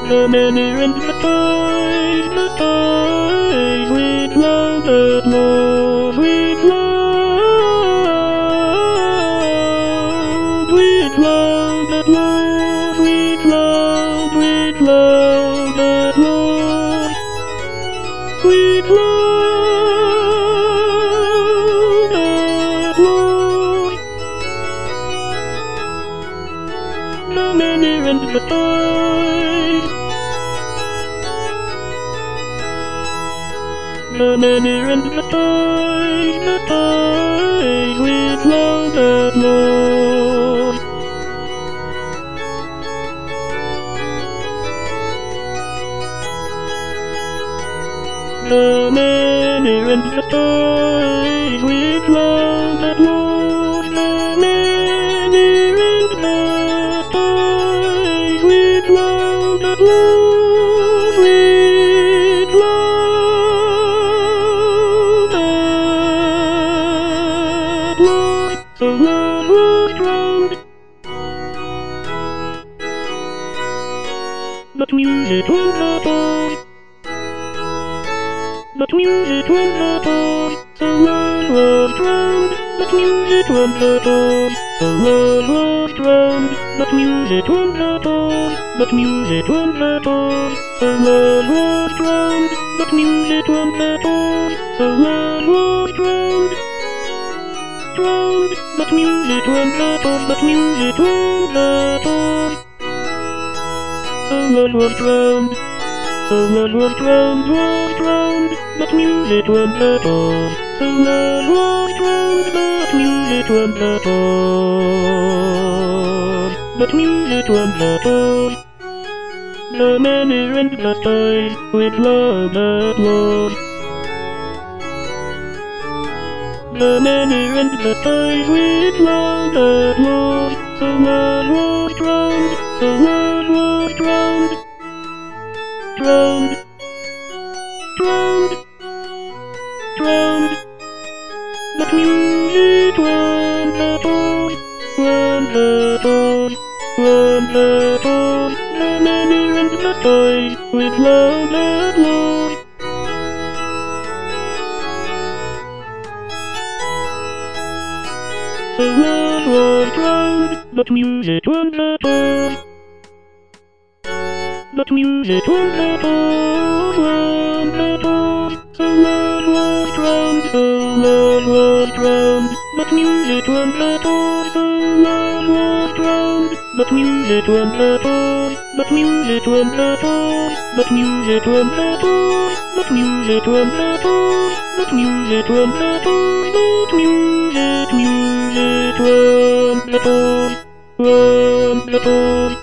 The manner and the skies with love that Lord, with love, with love that Lord, with love that Lord, with love that Lord. The manner and the skies, the manner and the skies with love that Lord. The manner and the skies with love that Lord. The manner and the skies with love that Lord, with love that Lord. The world was drowned, but music was not all. But music was not all. The world was drowned, but music was not all. The world was drowned, but music was not all. But music was not all. The world was drowned, but music was not all. The world was drowned, but music was not all. But music was not all. The world was drowned. The world was drowned, but music was not all. The world was drowned, but music was not all. But music was not all. The manner and the skies with love that Lord. The manner and the skies with love that Lord. The world was drowned, the world was drowned, drowned, drowned, drowned, but music was not all, was not all, was not all. The manner and the skies with love that Lord. The world was drowned, but music was not all. But music was not all, was not all. The world was drowned, the world was drowned, but music was not all. The world was drowned, but music was not all. But music was not all. But music was not all. But music was not all. But music was not all. But music was not all. Was not all.